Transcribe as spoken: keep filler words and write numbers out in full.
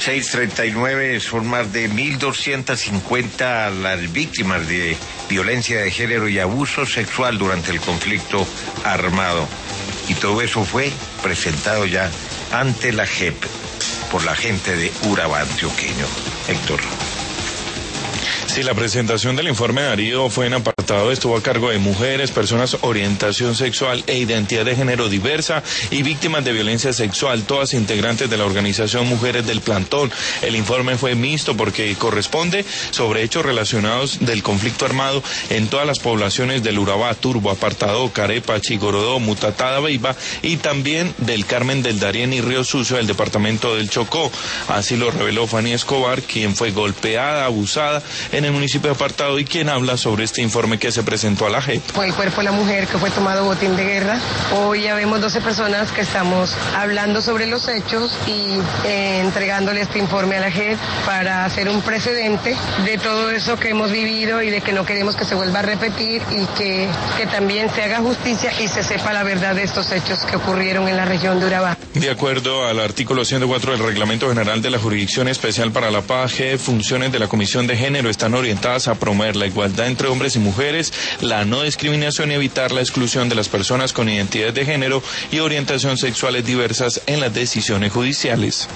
seis treinta y nueve, son más de mil doscientas cincuenta las víctimas de violencia de género y abuso sexual durante el conflicto armado. Y todo eso fue presentado ya ante la J E P por la gente de Urabá antioqueño. Héctor. Sí, la presentación del informe de Darío fue en apartado, estuvo a cargo de mujeres, personas orientación sexual e identidad de género diversa y víctimas de violencia sexual, todas integrantes de la organización Mujeres del Plantón. El informe fue mixto porque corresponde sobre hechos relacionados del conflicto armado en todas las poblaciones del Urabá, Turbo, Apartado, Carepa, Chigorodó, Mutatá, Dabeiba y también del Carmen del Darién y Río Sucio del departamento del Chocó. Así lo reveló Fanny Escobar, quien fue golpeada, abusada en el municipio de Apartado y quien habla sobre este informe que se presentó a la J E P. Fue el cuerpo de la mujer que fue tomado botín de guerra. Hoy ya vemos doce personas que estamos hablando sobre los hechos y eh, entregándole este informe a la J E P para hacer un precedente de todo eso que hemos vivido y de que no queremos que se vuelva a repetir y que, que también se haga justicia y se sepa la verdad de estos hechos que ocurrieron en la región de Urabá. De acuerdo al artículo ciento cuatro del Reglamento General de la Jurisdicción Especial para la Paz, J E P, funciones de la Comisión de Género están orientadas a promover la igualdad entre hombres y mujeres, la no discriminación y evitar la exclusión de las personas con identidades de género y orientación sexuales diversas en las decisiones judiciales.